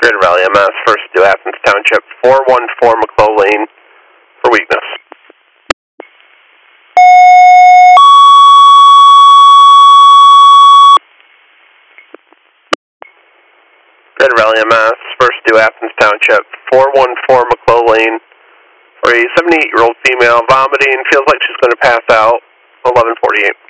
Grid Rally MS, first to Athens Township, 414 McClough Lane for weakness. Grid Rally MS, first to Athens Township, 414 McClough Lane for a 78-year-old female vomiting, feels like she's going to pass out, 11:48.